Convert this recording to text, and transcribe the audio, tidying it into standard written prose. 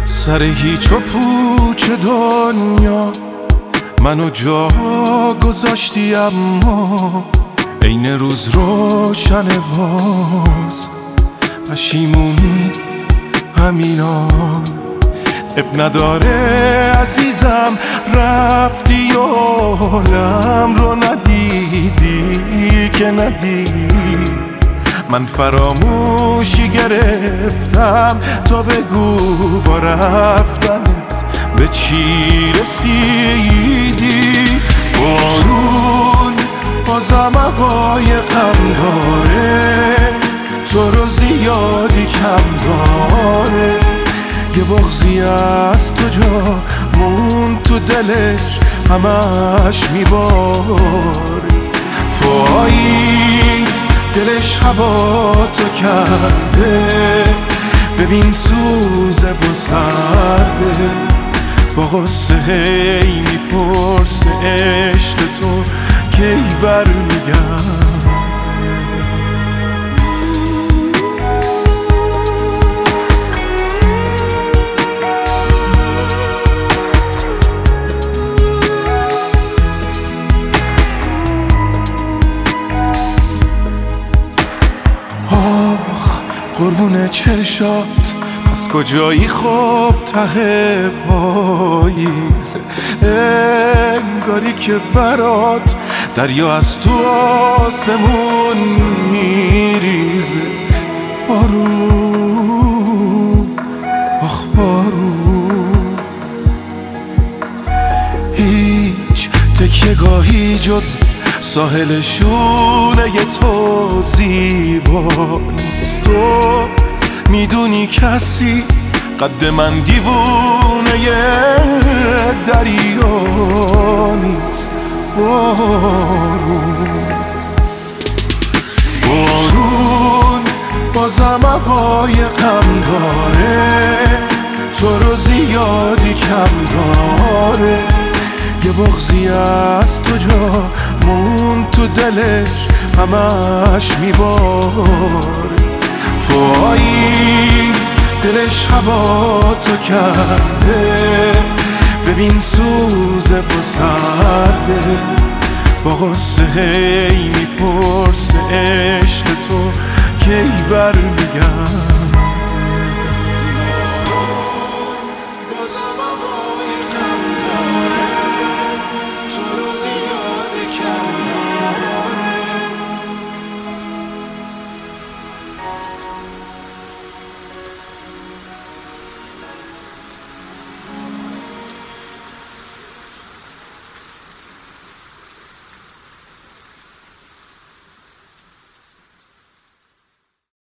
سر هیچ و پوچ دنیا منو جا گذاشتی، اما عین روز روشن واز پشیمونی همینان. اب نداره عزیزم رفتی و حالم رو ندیدی که ندیدی. من فراموشی گرفتم تا بگو با رفتنت به چی رسیدی. بارون بازم عقایقم داره، تو رو زیادی کم داره. یه بغضی از تو جا مون تو دلش همش میباری. پاییز دلش هوا تو کرده، ببین سوزه و سرده. با غصه هی میپرسه عشق تو کی برمیگرده. قربون چشات از کجایی خب ته پاییز، انگاری که برات دریا از تو آسمون میریزه. بارون آخ بارون، هیچ تکیه‌گاهی جز ساحل شونه تو زیبا نیست. تو میدونی کسی قد من دیوونه دریا نیست. بارون بازم عقایقم داره، تو رو زیادی کم داره. یه بغضی از تو جا مون تو دلش همش میباره. پاییز دلش هوا تو کرده، ببین سوزه و سرده. با غصه هی میپرسه عشق تو کی برمیگرده.